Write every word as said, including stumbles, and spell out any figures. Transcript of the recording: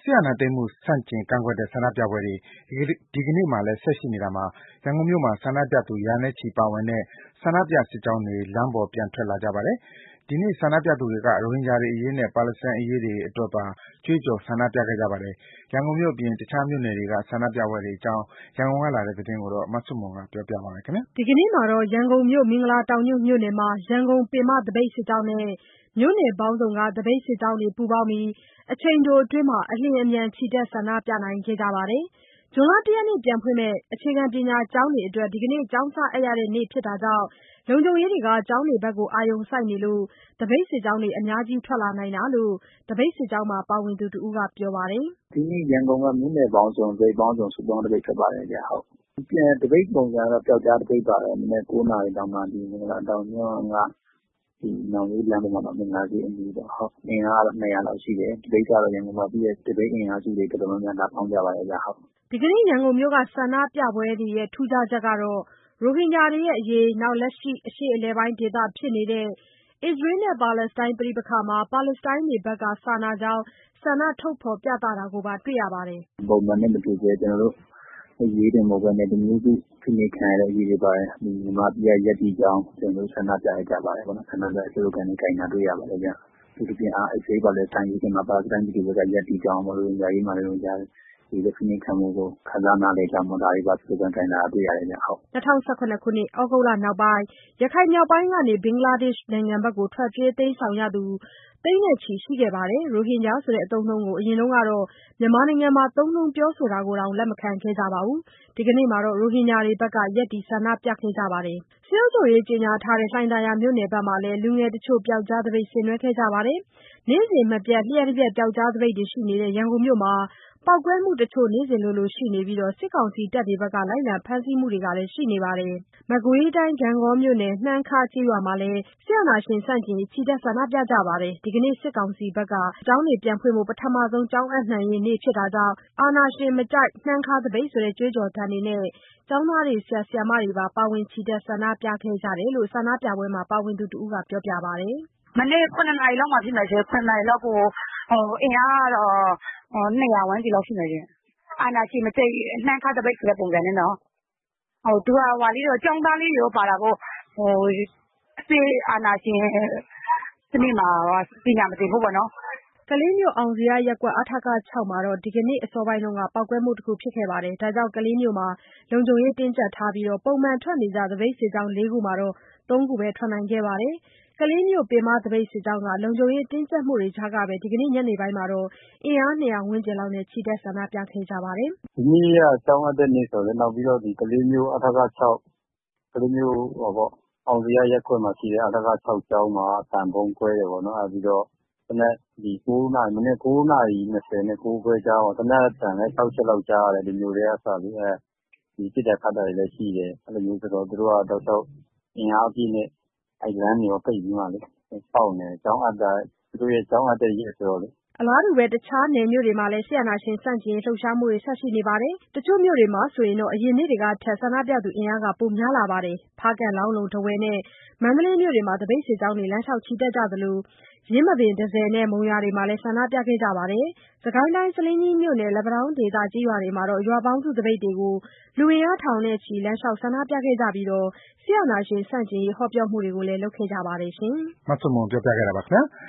စစ်အာဏာသိမ်းမှု ဆန့်ကျင်ကန့်ကွက်တဲ့ ဆန္ဒပြပွဲတွေ ဒီကနေ့လည်း ဆက်ရှိနေတာမှာ ရန်ကုန်မြို့မှာ ဆန္ဒပြသူ ရာနဲ့ချီပါဝင်တဲ့ ဆန္ဒပြစစ်ကြောင်းတွေ လမ်းပေါ်ပြန်ထွက်လာကြပါတယ်။ ဒီနေ့ ဆန္ဒပြသူတွေက ရိုဟင်ဂျာတွေအရေးနဲ့ ပါလက်စတိုင်းအရေးတွေအတွက်ပါ ကြွေးကြော် ဆန္ဒပြခဲ့ကြပါတယ်။ ရန်ကုန်မြို့အပြင် တခြားမြို့နယ်တွေက ဆန္ဒပြပွဲတွေအကြောင်း ရန်ကုန်ကလာတဲ့သတင်းကို မဆုမွန်က ပြောပြပါမယ်။ဒီကနေ့ ရန်ကုန်မြို့ မင်္ဂလာတောင်ညွန့်မြို့နယ်မှာ ရန်ကုန်ပင်မသပိတ်စစ်ကြောင်းနဲ့ မြို့နယ်ပေါင်းစုံက သပိတ်စစ်ကြောင်းတွေ ပူးပေါင်းပြီး အချိန်တိုအတွင်း အလျင်အမြန် ချီတက် ဆန္ဒပြနိုင်ခဲ့ကြပါတယ်။ ဇွန်လ ၁ ရက်နေ့ ပြန်ဖွင့်မယ့် အခြေခံပညာကျောင်းတွေအတွက် ဒီကနေ့ ကျောင်းစအပ်ရတဲ့နေ့ဖြစ်တာကြောင့် လုံခြုံရေးတွေက ကျောင်းတွေဘက် အာရုံစိုက်နေလို့ သပိတ်စစ်ကြောင်းတွေ အများကြီး ထွက်လာနိုင်တာလို့ သပိတ်စစ်ကြောင်းမှာ ပါဝင်သူတဦးက ပြောပါတယ်။ “ဒီနေ့ ရန်ကုန်က မြို့နယ်ပေါင်းစုံ သပိတ်ပေါင်းစုံ စုပေါင်းသပိတ်ထွက်ပါတယ်ဗျ။ သပိတ်ပုံစံကတော့ ပျောက်ကြားသပိတ်ပါပဲ။ မနက် ၉ နာရီလောက်မှာ မင်္ဂလာတောင်ညွန့်က ညောင်လေးလမ်းပေါ်မှာ မင်္ဂလာဈေးအနီးပေါ့။ အင်အားကတော့ ၂၀၀ လောက်ရှိတယ်။ သပိတ်ကတော့ ရန်ကုန်မှာရှိတဲ့ သပိတ်အင်အားစုတွေ တော်တော်များများ လာပေါင်းကြပါတယ်ဗျ။ ” ဒီကနေ့ ရန်ကုန်မြို့က ဆန္ဒပြပွဲတွေရဲ့ ထူးခြားချက်ကတော့ ရိုဟင်ဂျာတွေအရေး၊ လက်ရှိ အရှေ့အလယ်ပိုင်းဒေသဖြစ်နေတဲ့ အစ္စရေးနဲ့ ပါလက်စတိုင်းပဋိပက္ခမှာ ပါလက်စတိုင်းတွေဘက်က စာနာကြောင်း ဆန္ဒထုတ်ဖော်ပြသတာကိုပါ တွေ့ရပါတယ်။ “ပုံမှန်နဲ့မတူဘဲ ကျနော်တို့အရေးတင်မဟုတ်ဘဲနဲ့ လူမျိုးစုဖိနှိပ်ခံရတဲ့အရေးတွေပါတယ်။ မြန်မာပြည်က ရပ်တည်ကြောင်း ကျနော်တို့ ဆန္ဒပြလိုက်ကြပါတယ်ပေါ့နော်။ ဆန္ဒပြ စလိုဂန်တွေ ကိုင်တာတွေ့ရပါတယ်ဗျ။ အထူးသဖြင့် အစ္စရေး-ပါလက်စတိုင်းအရေးမှာ ပါလက်စတိုင်းပြည်သူဘက်က ရပ်တည်ကြောင်း ရိုဟင်ဂျာအရေးမှာလည်း ရိုဟင်ဂျာတွေရဲ့ ဖိနှိပ်ခံရမှုကို ခံစားနားလည်ကြောင်း ဒါတွေပါ စလိုဂန်ကိုင်ထားတာတွေ့ရတယ်ဗျ။” ၂၀၁၇ ခုနှစ် သြဂုတ်လနောက်ပိုင်း ရခိုင်မြောက်ပိုင်းကနေ ဘင်္ဂလားဒေ့ရှ်နိုင်ငံဘက် ထွက်ပြေးတိမ်းရှောင်ကြသူ သိန်းနဲ့ချီရှိခဲ့ပါတယ်။ ရိုဟင်ဂျာဆိုတဲ့ အသုံးအနှုန်းကို အရင်က မြန်မာနိုင်ငံမှာ သုံးနှုန်းပြောဆိုတာကိုတောင် လက်မခံခဲ့ကြပါဘူး။ ဒီကနေ့မှာတော့ ရိုဟင်ဂျာတွေဘက်က ရပ်တည် ဆန္ဒပြခဲ့ကြပါတယ်။ စစ်အုပ်ချုပ်ရေးကြေညာထားတဲ့ လှိုင်သာယာမြို့နယ်ဘက်မှာလည်း လူငယ်တချို့ ပြောက်ကျားသပိတ် ဆင်နွှဲခဲ့ကြပါတယ်။ နေ့စဉ်မပြတ် လ ျှပ်တပြက်ပြောက်ကျားသပိတ်တွေရှိနေတဲ့ ရန်ကုန်မြို့မှာ ပေါက်ကွဲမှုတချို့ နေ့စဉ်လိုလိုရှိနေပြီး စစ်ကောင်စီတပ်တွေဘက်က လိုက်လံဖမ်းဆီးမှုတွေလည်း ရှိနေပါတယ်။ မကွေးတိုင်း ဂန့်ဂေါမြို့နယ် နှမ်းခါးကျေးရွာမှာလည်း စစ်အာဏာရှင်ဆန့်ကျင်ရေး ချီတက်ဆန္ဒပြကြပါတယ်။ ဒီကနေ့ စစ်ကောင်စီဘက်က ကျောင်းတွေပြန်ဖွင့်ဖို့ ပထမဆုံး ကျောင်းအပ်နှံရေးနေ့ဖြစ်တာကြောင့် အာဏာရှင်မကြိုက် နှမ်းခါးသပိတ်ဆိုတဲ့ ကြွေးကြော်သံတွေနဲ့ ကျောင်းသားတွေ ဆရာ ဆရာမတွေပါ ပါဝင်ချီတက် ဆန္ဒပြခဲ့ကြတယ်လို့ ဆန္ဒပြပွဲမှာ ပါဝင်သူတဦးက ပြောပြပါတယ်။ “မနက် ၇ နာရီလောက်မှာဖြစ်မယ်ရှင့်။ ၇ နာရီလောက်ကို အင်အားကတော့ ၂၀၀ ဝန်းကျင်လောက်ရှိမယ်ရှင့်။ အာဏာရှင်မကြိုက် နှမ်းခါးသပိတ်ဆိုတဲ့ပုံစံနဲ့နော်။ သူက ကျောင်းသားလေးတွေရောပါတာပေါ့။ စစ်အာဏာရှင်စနစ်မှာ ပညာမသင်ဖို့ပေါ့နော်။ ” ကလေးမြို့ အောင်ဇေယျရပ်ကွက် အထက ၆ မှာ ဒီကနေ့ အစောပိုင်းက ပေါက်ကွဲမှုတခုဖြစ်ခဲ့တာကြောင့် ကလေးမြို့မှာ လုံခြုံရေးတင်းကြပ်ထားပြီး ပုံမှန်ထွက်နေကြ သပိတ်စစ်ကြောင်း ၄ ခုမှာ ၃ ခုပဲ ထွက်နိုင်ခဲ့ပါတယ်။ ကလေးမြို့ ပင်မသပိတ်စစ်ကြောင်းက လုံခြုံရေးတင်းကြပ်မှုတွေကြားကပဲ ဒီကနေ့ ညနေပိုင်းမှာ အင်အား ၂၀၀ ဝန်းကျင်လောက်နဲ့ ချီတက် ဆန္ဒပြခဲ့ကြပါတယ်။ “ဒီနေ့က ကျောင်းအပ်တဲ့နေ့ဆိုတော့လည်း နောက်ပြီးတော့ ကလေးမြို့ အထက ၆ ကလေးမြို့ အောင်ဇေယျရပ်ကွက်မှာရှိတဲ့ အထက ၆ ကျောင်းမှာ သံပုံးကွဲတယ်ပေါ့နော်။ အဲ့ပြီးတော့ မနက် ၉ နာရီ ၂၀ နဲ့ ၉ ခွဲကြားမှာ သေနတ်သံလည်း ၆ ချက်လောက်ကြားရတယ်။ ဒီမြို့ထဲက စပြီး ပစ်တာခတ်တာတွေလည်းရှိတယ်။ အဲ့လိုမျိုးဆိုတော့ သူတို့က တောက်လျှောက်အင်အားအပြည့်နဲ့ အဲ့လမ်းတွေရော ပိတ်ပြီးမှလေ စောင့်နေတယ်။ ကျောင်းအပ်တာ သူတို့ရဲ့ ကျောင်းအပ်တဲ့ရက်ဆိုတော့လေ။ ” အလားတူ တခြားနယ်မြို့တွေမှာလည်း စစ်အာဏာရှင်ဆန့်ကျင်ရေး လှုပ်ရှားမှုတွေ ဆက်ရှိနေပါတယ်။ တချို့မြို့တွေမှာဆို အရင်နေ့တွေကထက် ဆန္ဒပြသူအင်အား ပိုများလာပါတယ်။ ဖားကန့်၊ လောင်းလုံ၊ ထားဝယ်နဲ့ မန္တလေးမြို့တွေမှာ သပိတ်စစ်ကြောင်းတွေ လမ်းလျှောက်ချီတက်ကြသလို ယင်းမာပင်၊ တန့်ဆည်နဲ့ မုံရွာတို့မှာလည်း ဆန္ဒပြခဲ့ကြပါတယ်။ စစ်ကိုင်းတိုင်း ဆားလင်းကြီးမြို့နယ် လက်ပံတောင်းဒေသ ကျေးရွာတွေမှာတော့ ရွာပေါင်းစုသပိတ်တွေကို လူအင်အား ထောင်နဲ့ချီ လမ်းလျှောက် ဆန္ဒပြခဲ့ကြပြီး စစ်အာဏာရှင်ဆန့်ကျင်ရေး ဟောပြောမှုတွေကိုလည်း လုပ်ခဲ့ကြပါတယ်။